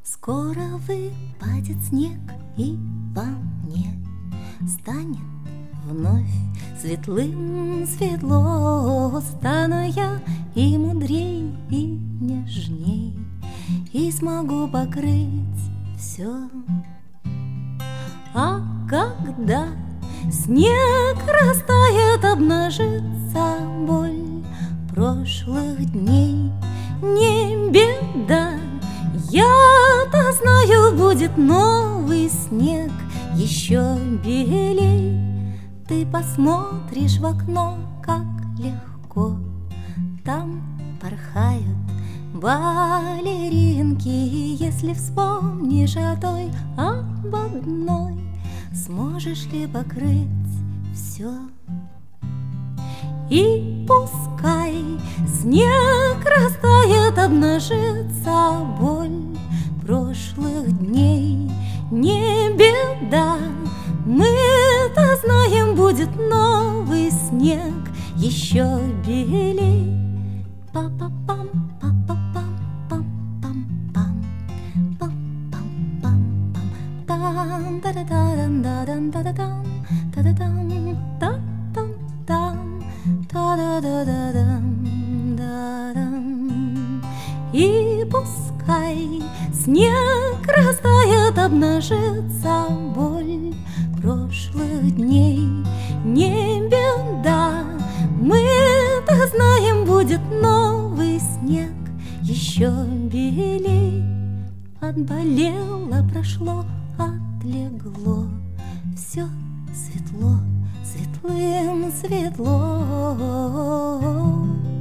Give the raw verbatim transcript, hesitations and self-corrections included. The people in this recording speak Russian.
Скоро выпадет снег, и во мне станет вновь светлым светло. Стану я и мудрей, и нежней, и смогу покрыть все. А когда снег растает, обнажится боль прошлых дней. Не беда, я-то знаю, будет новый снег еще белей. Ты посмотришь в окно, как легко там порхают балеринки. Если вспомнишь о той, об одной, сможешь ли покрыть все? И пускай снег растает, обнажится боль прошлых дней. Не беда, мы-то знаем, будет новый снег еще белей. Па-па-пам, па-па-пам, пам-пам-пам, пам-пам-пам-пам, там, та-да-да-дан-да-дан-да-да-дам, та-да-дам, та-там-там, та-да-да-да-дам, да-дам. И пускай снег растает, обнажится боль прошлых дней. Не беда, мы-то знаем, будет новый снег еще белей. Отболело, прошло, отлегло, все светло, светлым светло.